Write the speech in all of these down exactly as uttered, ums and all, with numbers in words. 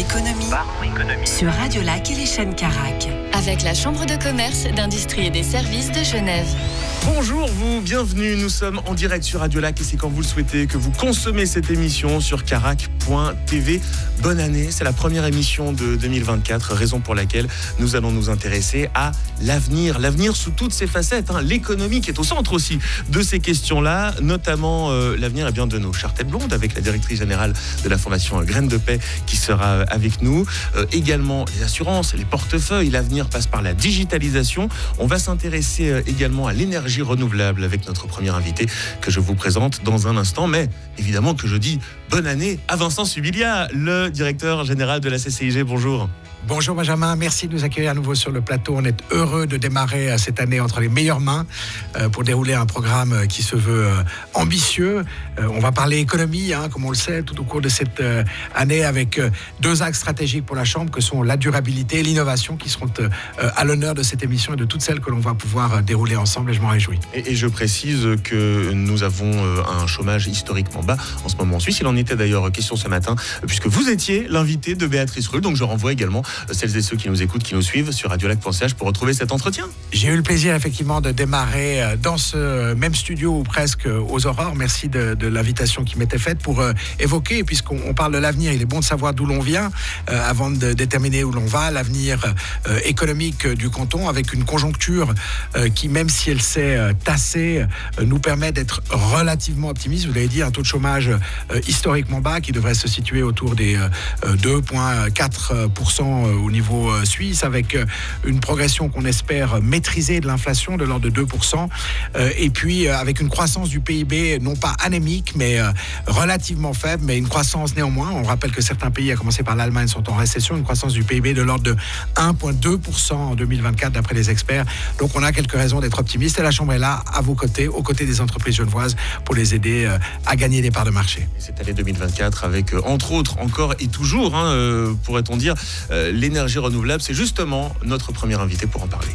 économie, Parlons économie. sur Radio Lac et les chaînes Carac. Avec la Chambre de commerce, d'industrie et des services de Genève. Bonjour vous, bienvenue, nous sommes en direct sur Radio Lac et c'est quand vous le souhaitez que vous consommez cette émission sur carac point t v. Bonne année, c'est la première émission de deux mille vingt-quatre, raison pour laquelle nous allons nous intéresser à l'avenir, l'avenir sous toutes ses facettes, hein. L'économie qui est au centre aussi de ces questions-là, notamment euh, l'avenir eh bien, de nos chères têtes blondes avec la directrice générale de la Fondation Graines de Paix qui sera avec nous, euh, également les assurances, les portefeuilles, l'avenir passe par la digitalisation. On va s'intéresser euh, également à l'énergie renouvelable avec notre premier invité que je vous présente dans un instant, mais évidemment que je dis bonne année à Vincent Subilia, le directeur général de la C C I G. Bonjour. Bonjour Benjamin, merci de nous accueillir à nouveau sur le plateau. On est heureux de démarrer cette année entre les meilleures mains euh, pour dérouler un programme qui se veut euh, ambitieux. Euh, on va parler économie, hein, comme on le sait, tout au cours de cette euh, année avec euh, deux axes stratégiques pour la Chambre que sont la durabilité et l'innovation qui seront euh, à l'honneur de cette émission et de toutes celles que l'on va pouvoir euh, dérouler ensemble et je m'en réjouis. Et, et je précise que nous avons euh, un chômage historiquement bas en ce moment en Suisse. Il en était d'ailleurs question ce matin puisque vous étiez l'invité de Béatrice Rulle, donc je renvoie également celles et ceux qui nous écoutent, qui nous suivent sur radiolac point c h pour retrouver cet entretien. J'ai eu le plaisir effectivement de démarrer dans ce même studio ou presque aux aurores. Merci de, de l'invitation qui m'était faite pour euh, évoquer, puisqu'on on parle de l'avenir, il est bon de savoir d'où l'on vient euh, avant de déterminer où l'on va, l'avenir euh, économique du canton avec une conjoncture euh, qui, même si elle s'est euh, tassée, euh, nous permet d'être relativement optimiste. Vous l'avez dit, un taux de chômage euh, historiquement bas qui devrait se situer autour des euh, deux virgule quatre pour cent au niveau suisse, avec une progression qu'on espère maîtriser de l'inflation de l'ordre de deux pour cent, et puis avec une croissance du P I B non pas anémique, mais relativement faible, mais une croissance néanmoins. On rappelle que certains pays, à commencer par l'Allemagne, sont en récession, une croissance du P I B de l'ordre de un virgule deux pour cent en deux mille vingt-quatre, d'après les experts. Donc on a quelques raisons d'être optimiste, et la Chambre est là, à vos côtés, aux côtés des entreprises genevoises, pour les aider à gagner des parts de marché. Et cette année deux mille vingt-quatre, avec entre autres, encore et toujours, hein, euh, pourrait-on dire, euh, l'énergie renouvelable, c'est justement notre premier invité pour en parler.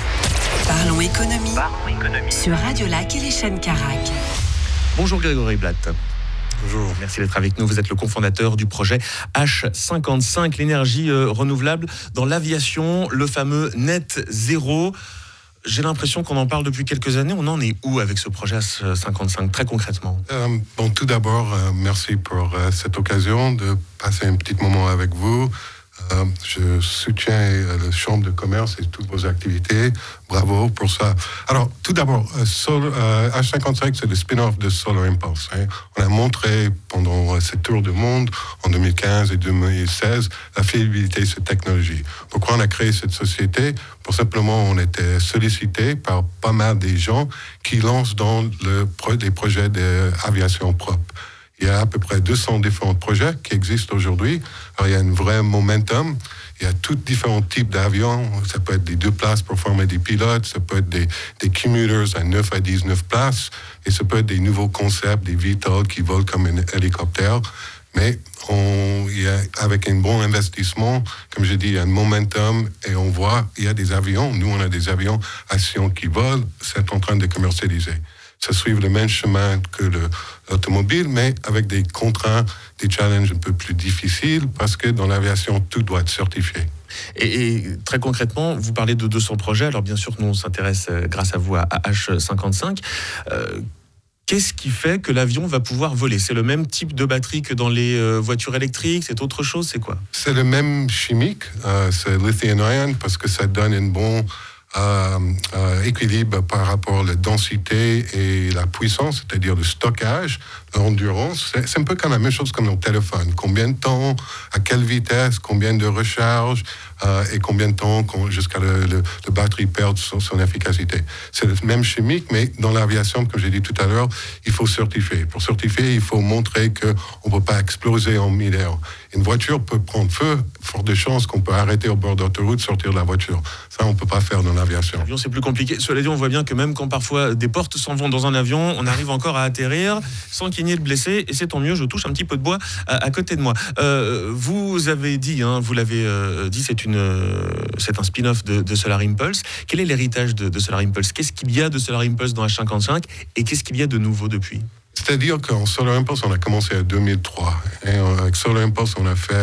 Parlons économie, Parlons économie. sur Radio Lac et les chaînes Carac. Bonjour Grégory Blatt. Bonjour. Merci d'être avec nous. Vous êtes le cofondateur du projet H cinquante-cinq, l'énergie euh, renouvelable dans l'aviation, le fameux Net Zéro. J'ai l'impression qu'on en parle depuis quelques années. On en est où avec ce projet H cinquante-cinq, très concrètement? Euh, bon, tout d'abord, euh, merci pour euh, cette occasion de passer un petit moment avec vous. Euh, je soutiens euh, la Chambre de commerce et toutes vos activités. Bravo pour ça. Alors, tout d'abord, euh, Sol, euh, H cinquante-cinq, c'est le spin-off de Solar Impulse. Hein. On a montré pendant euh, cette tour du monde, en deux mille quinze et deux mille seize, la fiabilité de cette technologie. Pourquoi on a créé cette société? Pour simplement, on était sollicité par pas mal des gens qui lancent dans le, les projets d'aviation propre. Il y a à peu près deux cents différents projets qui existent aujourd'hui. Alors, il y a un vrai momentum. Il y a tous différents types d'avions. Ça peut être des deux places pour former des pilotes. Ça peut être des, des commuters à neuf à dix-neuf places. Et ça peut être des nouveaux concepts, des V T O L qui volent comme un hélicoptère. Mais on, il y a, avec un bon investissement, comme je dis, il y a un momentum et on voit, il y a des avions. Nous, on a des avions à Sion qui volent. C'est en train de commercialiser. Ça suit le même chemin que le, l'automobile, mais avec des contraintes, des challenges un peu plus difficiles, parce que dans l'aviation, tout doit être certifié. Et, et très concrètement, vous parlez de deux cents projets. Alors bien sûr, nous, on s'intéresse, euh, grâce à vous, à, à H cinquante-cinq. Euh, Qu'est-ce qui fait que l'avion va pouvoir voler? C'est le même type de batterie que dans les euh, voitures électriques? C'est autre chose? C'est quoi? C'est le même chimique. Euh, c'est lithium-ion, parce que ça donne un bon Euh, euh, équilibre par rapport à la densité et la puissance, c'est-à-dire le stockage, l'endurance. C'est, c'est un peu comme la même chose comme nos téléphones. Combien de temps, à quelle vitesse, combien de recharge euh, et combien de temps jusqu'à le, le, le batterie perd son, son efficacité. C'est le même chimique, mais dans l'aviation, comme j'ai dit tout à l'heure, il faut certifier. Pour certifier, il faut montrer qu'on ne peut pas exploser en mid-air. Une voiture peut prendre feu, fort de chance qu'on peut arrêter au bord d'autoroute, sortir de la voiture. Ça, on ne peut pas faire dans l'aviation. L'avion, c'est plus compliqué. Cela dit, on voit bien que même quand parfois des portes s'en vont dans un avion, on arrive encore à atterrir sans qu'il y ait de blessés. Et c'est tant mieux, je touche un petit peu de bois à, à côté de moi. Euh, vous avez dit, hein, vous l'avez euh, dit, c'est, une, euh, c'est un spin-off de, de Solar Impulse. Quel est l'héritage de, de Solar Impulse? Qu'est-ce qu'il y a de Solar Impulse dans H cinquante-cinq et qu'est-ce qu'il y a de nouveau depuis? C'est-à-dire qu'en Solar Impulse, on a commencé en deux mille trois. Et avec Solar Impulse, on a fait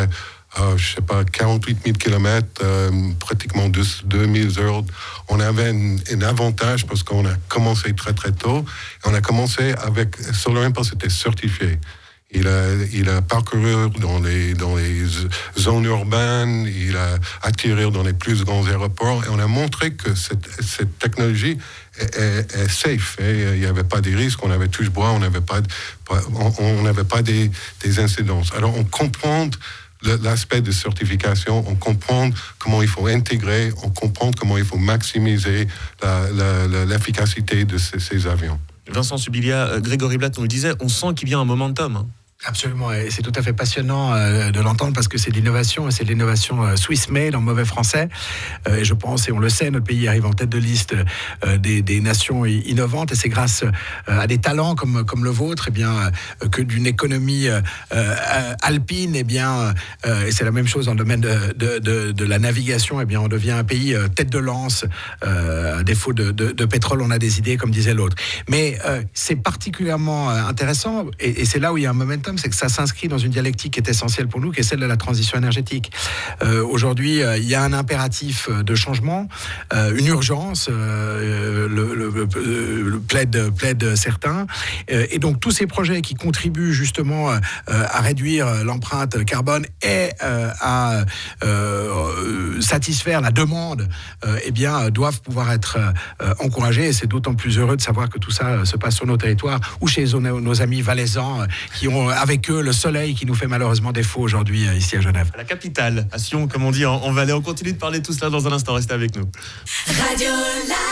euh, je sais pas, quarante-huit mille kilomètres, euh, pratiquement deux mille heures. On avait un, un avantage parce qu'on a commencé très très tôt. On a commencé avec Solar Impulse, c'était certifié. Il a, il a parcouru dans les, dans les zones urbaines, il a atterri dans les plus grands aéroports, et on a montré que cette, cette technologie est, est, est safe. Et il n'y avait pas de risques, on avait touche-bois, on n'avait pas, on n'avait pas des, des incidences. Alors on comprend l'aspect de certification, on comprend comment il faut intégrer, on comprend comment il faut maximiser la, la, la, l'efficacité de ces, ces avions. Vincent Subilia, Grégory Blatt nous le disait, on sent qu'il y a un momentum. Hein. Absolument, et c'est tout à fait passionnant euh, de l'entendre parce que c'est de l'innovation, et c'est de l'innovation euh, Swiss-made en mauvais français. Euh, et je pense, et on le sait, notre pays arrive en tête de liste euh, des, des nations innovantes, et c'est grâce euh, à des talents comme, comme le vôtre, et bien, euh, que d'une économie euh, euh, alpine, et bien, euh, et c'est la même chose dans le domaine de, de, de, de la navigation, et bien, on devient un pays euh, tête de lance. Euh, à défaut de, de, de pétrole, on a des idées, comme disait l'autre. Mais euh, c'est particulièrement euh, intéressant, et, et c'est là où il y a un momentum, c'est que ça s'inscrit dans une dialectique qui est essentielle pour nous, qui est celle de la transition énergétique. Euh, aujourd'hui, euh, il y a un impératif de changement, euh, une urgence, euh, le, le, le, le plaide, plaide certains, euh, et donc tous ces projets qui contribuent justement euh, à réduire l'empreinte carbone et euh, à euh, satisfaire la demande, euh, eh bien, doivent pouvoir être euh, encouragés, et c'est d'autant plus heureux de savoir que tout ça se passe sur nos territoires ou chez nos, nos amis valaisans qui ont avec eux le soleil qui nous fait malheureusement défaut aujourd'hui ici à Genève. À la capitale, à Sion, comme on dit en, en Valais. On continue de parler de tout cela dans un instant. Restez avec nous. Radio La